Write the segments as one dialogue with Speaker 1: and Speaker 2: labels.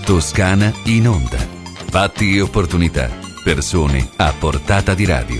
Speaker 1: Toscana in onda. Fatti e opportunità. Persone a portata di radio.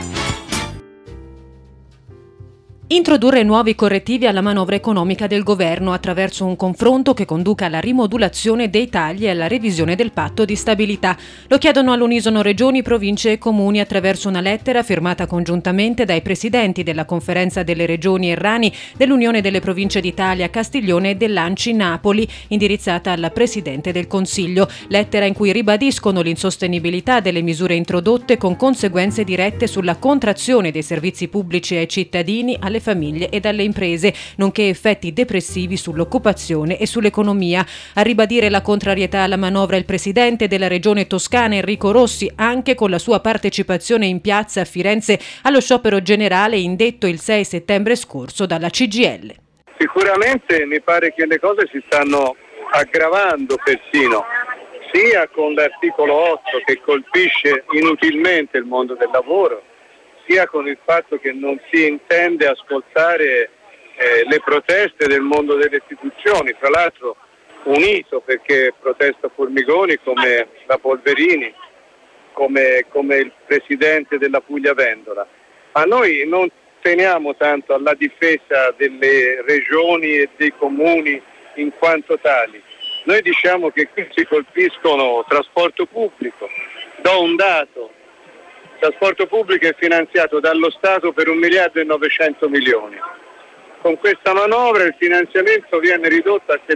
Speaker 2: Introdurre nuovi correttivi alla manovra economica del governo attraverso un confronto che conduca alla rimodulazione dei tagli e alla revisione del patto di stabilità. Lo chiedono all'unisono regioni, province e comuni attraverso una lettera firmata congiuntamente dai presidenti della Conferenza delle Regioni Errani, dell'Unione delle Province d'Italia Castiglione e dell'ANCI Napoli, indirizzata alla Presidente del Consiglio. Lettera in cui ribadiscono l'insostenibilità delle misure introdotte con conseguenze dirette sulla contrazione dei servizi pubblici ai cittadini, alle famiglie e dalle imprese, nonché effetti depressivi sull'occupazione e sull'economia. A ribadire la contrarietà alla manovra il presidente della Regione Toscana Enrico Rossi, anche con la sua partecipazione in piazza a Firenze allo sciopero generale indetto il 6 settembre scorso dalla CGIL.
Speaker 3: Sicuramente mi pare che le cose si stanno aggravando persino, sia con l'articolo 8 che colpisce inutilmente il mondo del lavoro, sia con il fatto che non si intende ascoltare le proteste del mondo delle istituzioni, tra l'altro unito, perché protesta Formigoni come la Polverini, come il presidente della Puglia Vendola. Ma noi non teniamo tanto alla difesa delle regioni e dei comuni in quanto tali. Noi diciamo che qui si colpiscono trasporto pubblico. Do un dato. Il trasporto pubblico è finanziato dallo Stato per 1 miliardo e 900 milioni. Con questa manovra il finanziamento viene ridotto del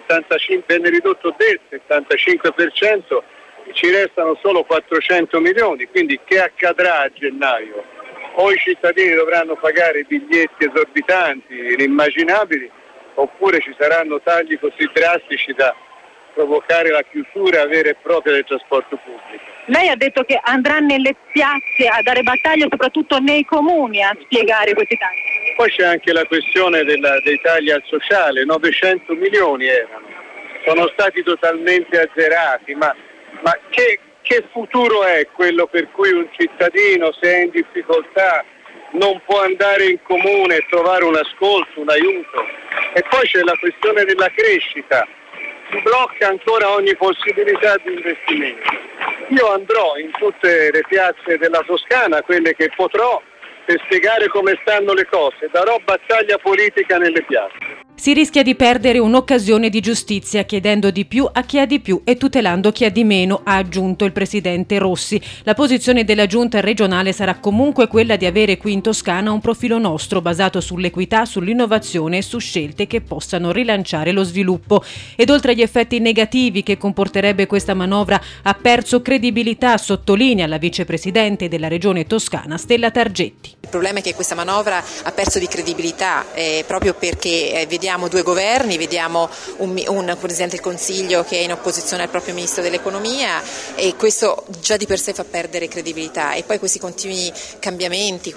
Speaker 3: 75%, ci restano solo 400 milioni, quindi che accadrà a gennaio? O i cittadini dovranno pagare biglietti esorbitanti, inimmaginabili, oppure ci saranno tagli così drastici da provocare la chiusura vera e propria del trasporto pubblico.
Speaker 4: Lei ha detto che andrà nelle piazze a dare battaglia, soprattutto nei comuni, a spiegare questi tagli.
Speaker 3: Poi c'è anche la questione dei tagli al sociale, 900 milioni erano, sono stati totalmente azzerati, ma che futuro è quello per cui un cittadino, se è in difficoltà, non può andare in comune e trovare un ascolto, un aiuto? E poi c'è la questione della crescita. Si blocca ancora ogni possibilità di investimento. Io andrò in tutte le piazze della Toscana, quelle che potrò, per spiegare come stanno le cose. Darò battaglia politica nelle piazze.
Speaker 2: Si rischia di perdere un'occasione di giustizia chiedendo di più a chi ha di più e tutelando chi ha di meno, ha aggiunto il presidente Rossi. La posizione della giunta regionale sarà comunque quella di avere qui in Toscana un profilo nostro basato sull'equità, sull'innovazione e su scelte che possano rilanciare lo sviluppo. Ed oltre agli effetti negativi che comporterebbe questa manovra, ha perso credibilità, sottolinea la vicepresidente della regione Toscana Stella Targetti.
Speaker 5: Il problema è che questa manovra ha perso di credibilità proprio perché vediamo due governi, vediamo un Presidente del Consiglio che è in opposizione al proprio Ministro dell'Economia e questo già di per sé fa perdere credibilità e poi questi continui cambiamenti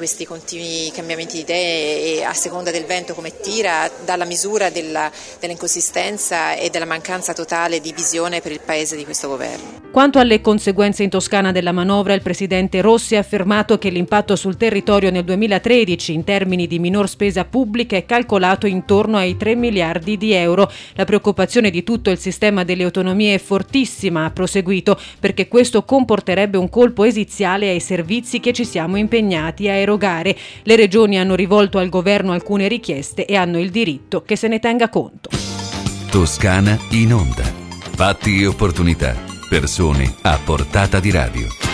Speaker 5: di idee a seconda del vento come tira, dà la misura dell'inconsistenza e della mancanza totale di visione per il Paese di questo governo.
Speaker 2: Quanto alle conseguenze in Toscana della manovra, il presidente Rossi ha affermato che l'impatto sul territorio nel 2013 in termini di minor spesa pubblica è calcolato intorno ai 3 miliardi di euro. La preoccupazione di tutto il sistema delle autonomie è fortissima, ha proseguito, perché questo comporterebbe un colpo esiziale ai servizi che ci siamo impegnati a erogare. Le regioni hanno rivolto al governo alcune richieste e hanno il diritto che se ne tenga conto.
Speaker 1: Toscana in onda. Fatti e opportunità. Persone a portata di radio.